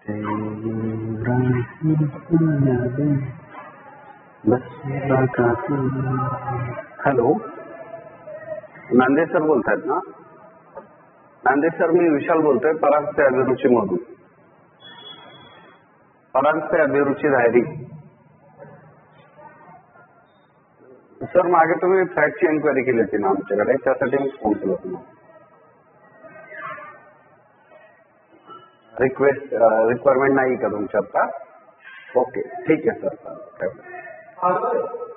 Hello, Nanded sir बोलतायत ना? Nanded sir, मी विशाल बोलतोय पराग से अभिरुची मधून. पराग से अभिरुची डायरी. सर, मागे तुम्ही फ्लॅटची एन्क्वायरी केली होती ना आमच्याकडे, त्यासाठी मी फोन केला तुम्हाला. रिक्वायरमेंट नाही का तुमच्या आता? ओके, ठीक आहे सर.